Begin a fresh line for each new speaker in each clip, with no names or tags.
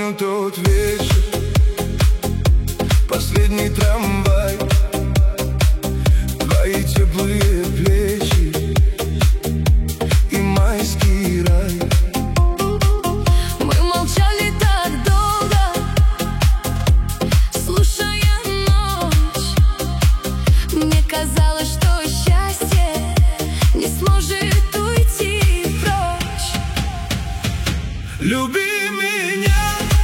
помню тот вечер, последний трамвай, твои теплые плечи и майский рай.
Мы молчали так долго, слушая ночь. Мне казалось, что счастье не сможет уйти прочь.
Люби меня,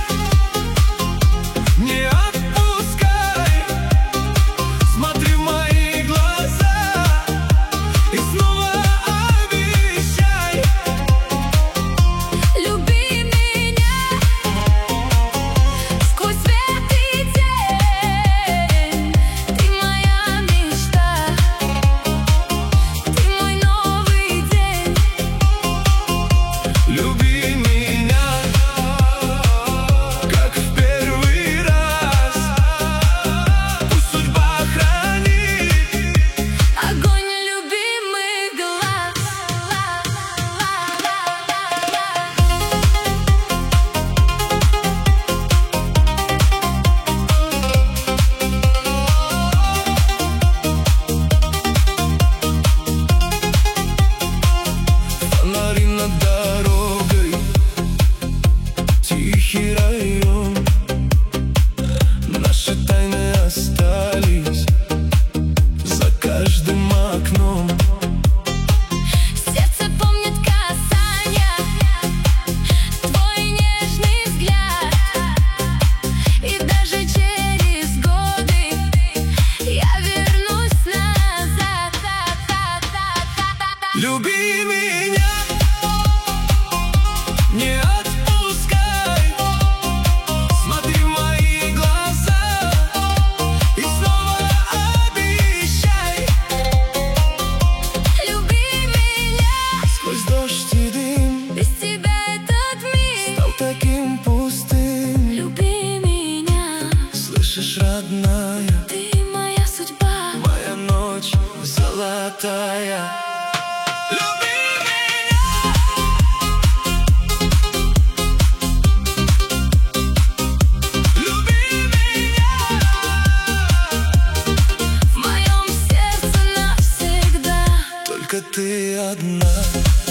не отпускай, смотри в мои глаза и снова обещай.
Люби меня сквозь свет и тень. Ты моя мечта, ты мой новый день.
Люби меня, как в первый раз. Пусть судьба хранит
Огонь любимых глаз.
фонари над дорогой, тихий район. Наши тайны остались за каждым окном.
Сердце помнит касания, твой нежный взгляд. И даже через годы я вернусь назад.
Люби меня, не отпускай, смотри в мои глаза и снова обещай.
Люби меня,
Сквозь дождь и дым
без тебя этот мир.
стал таким пустым.
Люби меня,
Слышишь, родная,
ты моя судьба.
моя ночь золотая. Люби меня, люби меня,
В моем сердце навсегда.
только ты одна.